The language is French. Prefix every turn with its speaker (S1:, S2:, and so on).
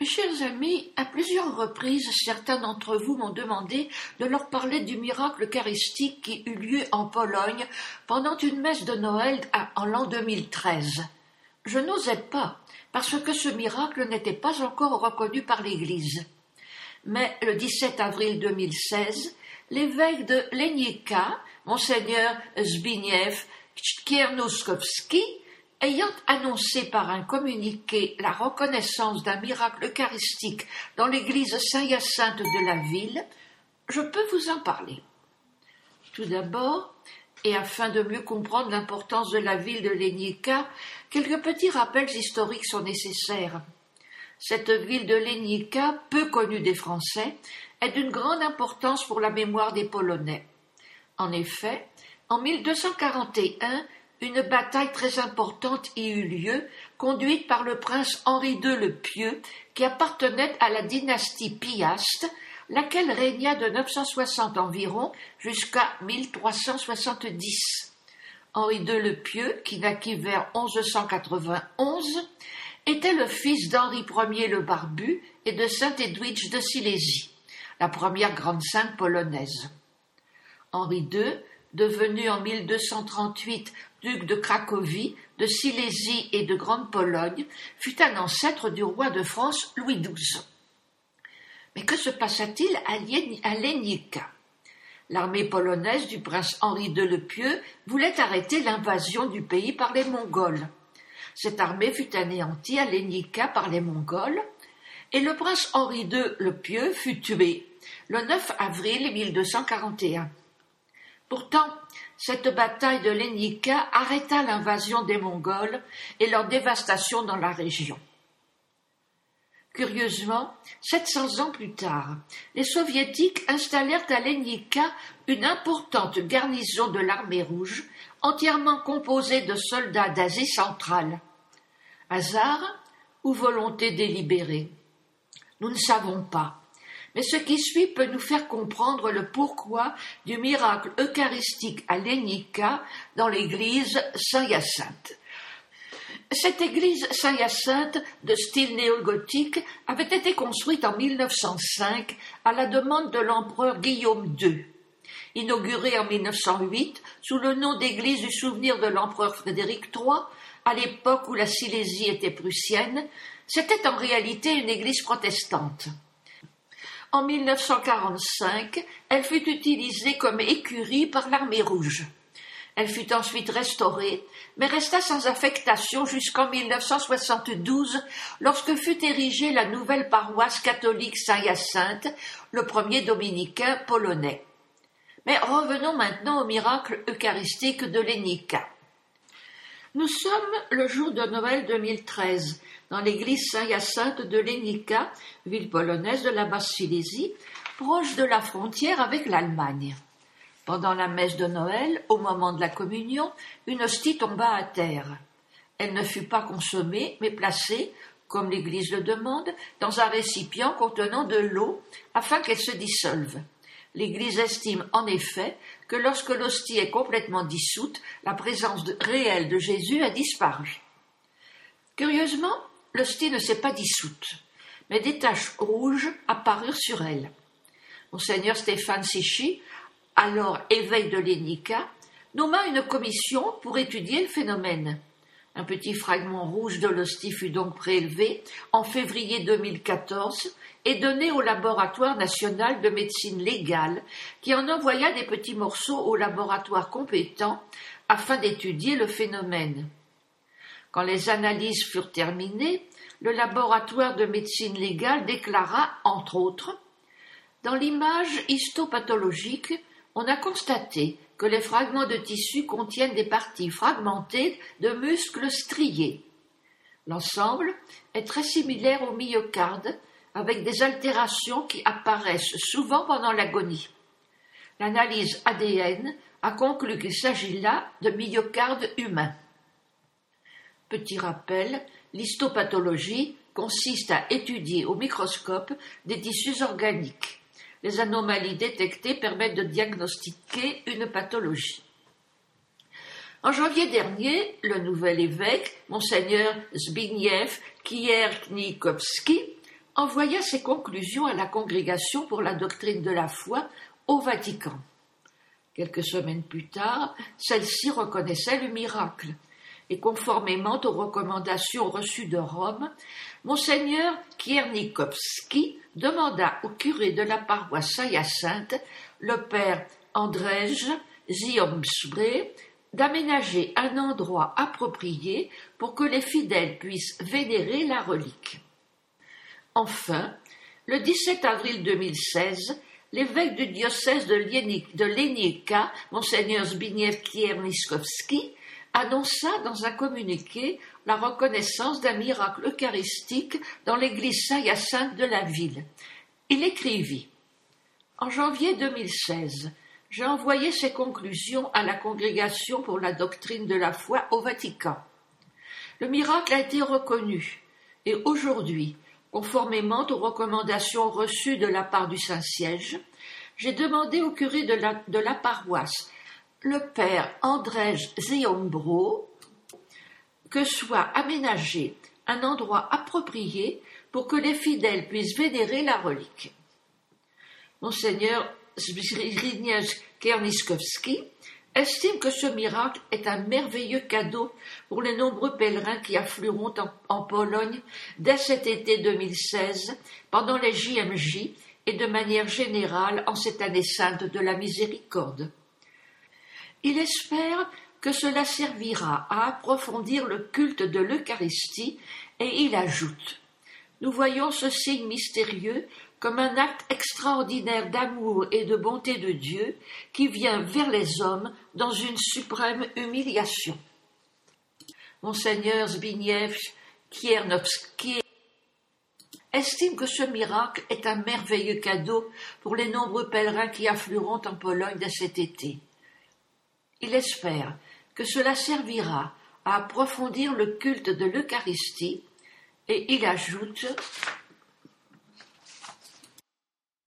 S1: Chers amis, à plusieurs reprises, certains d'entre vous m'ont demandé de leur parler du miracle eucharistique qui eut lieu en Pologne pendant une messe de Noël en l'an 2013. Je n'osais pas, parce que ce miracle n'était pas encore reconnu par l'Église. Mais le 17 avril 2016, l'évêque de Legnica, Monseigneur Zbigniew Kiernuskowski, ayant annoncé par un communiqué la reconnaissance d'un miracle eucharistique dans l'église Saint-Hyacinthe de la ville, je peux vous en parler. Tout d'abord, et afin de mieux comprendre l'importance de la ville de Legnica, quelques petits rappels historiques sont nécessaires. Cette ville de Legnica, peu connue des Français, est d'une grande importance pour la mémoire des Polonais. En effet, en 1241, une bataille très importante y eut lieu, conduite par le prince Henri II le Pieux, qui appartenait à la dynastie Piaste, laquelle régna de 960 environ jusqu'à 1370. Henri II le Pieux, qui naquit vers 1191, était le fils d'Henri Ier le Barbu et de sainte Edwidge de Silésie, la première grande sainte polonaise. Henri II, devenu en 1238 duc de Cracovie, de Silésie et de Grande-Pologne, fut un ancêtre du roi de France Louis XII. Mais que se passa-t-il à Legnica? L'armée polonaise du prince Henri II le Pieux voulait arrêter l'invasion du pays par les Mongols. Cette armée fut anéantie à Legnica par les Mongols, et le prince Henri II le Pieux fut tué le 9 avril 1241. Pourtant, cette bataille de Legnica arrêta l'invasion des Mongols et leur dévastation dans la région. Curieusement, 700 ans plus tard, les Soviétiques installèrent à Legnica une importante garnison de l'armée rouge, entièrement composée de soldats d'Asie centrale. Hasard ou volonté délibérée? Nous ne savons pas. Mais ce qui suit peut nous faire comprendre le pourquoi du miracle eucharistique à Legnica dans l'église Saint-Hyacinthe. Cette église Saint-Hyacinthe de style néogothique avait été construite en 1905 à la demande de l'empereur Guillaume II. Inaugurée en 1908 sous le nom d'église du souvenir de l'empereur Frédéric III, à l'époque où la Silésie était prussienne, c'était en réalité une église protestante. En 1945, elle fut utilisée comme écurie par l'armée rouge. Elle fut ensuite restaurée, mais resta sans affectation jusqu'en 1972, lorsque fut érigée la nouvelle paroisse catholique Saint-Hyacinthe, le premier dominicain polonais. Mais revenons maintenant au miracle eucharistique de Legnica. Nous sommes le jour de Noël 2013, dans l'église Saint-Hyacinthe de Legnica, ville polonaise de la Basse-Silésie, proche de la frontière avec l'Allemagne. Pendant la messe de Noël, au moment de la communion, une hostie tomba à terre. Elle ne fut pas consommée, mais placée, comme l'Église le demande, dans un récipient contenant de l'eau, afin qu'elle se dissolve. L'Église estime en effet que lorsque l'hostie est complètement dissoute, la présence réelle de Jésus a disparu. Curieusement, l'hostie ne s'est pas dissoute, mais des taches rouges apparurent sur elle. Monseigneur Stéphane Sichy, alors évêque de Legnica, nomma une commission pour étudier le phénomène. Un petit fragment rouge de l'hostie fut donc prélevé en février 2014 et donné au laboratoire national de médecine légale, qui en envoya des petits morceaux au laboratoire compétent afin d'étudier le phénomène. Quand les analyses furent terminées, le laboratoire de médecine légale déclara, entre autres, « Dans l'image histopathologique, on a constaté que les fragments de tissu contiennent des parties fragmentées de muscles striés. L'ensemble est très similaire au myocarde, avec des altérations qui apparaissent souvent pendant l'agonie. L'analyse ADN a conclu qu'il s'agit là de myocarde humain. » Petit rappel, l'histopathologie consiste à étudier au microscope des tissus organiques. Les anomalies détectées permettent de diagnostiquer une pathologie. En janvier dernier, le nouvel évêque, Monseigneur Zbigniew Kiernikowski, envoya ses conclusions à la Congrégation pour la doctrine de la foi au Vatican. Quelques semaines plus tard, celle-ci reconnaissait le miracle, et conformément aux recommandations reçues de Rome, Monseigneur Kiernikowski demanda au curé de la paroisse Saint-Hyacinthe, le père Andrzej Ziombrze, d'aménager un endroit approprié pour que les fidèles puissent vénérer la relique. Enfin, le 17 avril 2016, l'évêque du diocèse de Lenica, Monseigneur Zbigniew Kiernikowski, annonça dans un communiqué la reconnaissance d'un miracle eucharistique dans l'église Saint-Hyacinthe de la ville. Il écrivit « En janvier 2016, j'ai envoyé ces conclusions à la Congrégation pour la doctrine de la foi au Vatican. Le miracle a été reconnu et aujourd'hui, conformément aux recommandations reçues de la part du Saint-Siège, j'ai demandé au curé de la paroisse, le père Andrzej Ziombrze, que soit aménagé un endroit approprié pour que les fidèles puissent vénérer la relique. Monseigneur Zbigniew Kiernikowski estime que ce miracle est un merveilleux cadeau pour les nombreux pèlerins qui afflueront en Pologne dès cet été 2016 pendant les JMJ et de manière générale en cette année sainte de la miséricorde. Il espère que cela servira à approfondir le culte de l'Eucharistie et il ajoute « Nous voyons ce signe mystérieux comme un acte extraordinaire d'amour et de bonté de Dieu qui vient vers les hommes dans une suprême humiliation. » Monseigneur Zbigniew Kiernikowski estime que ce miracle est un merveilleux cadeau pour les nombreux pèlerins qui afflueront en Pologne dès cet été. Il espère que cela servira à approfondir le culte de l'Eucharistie et il ajoute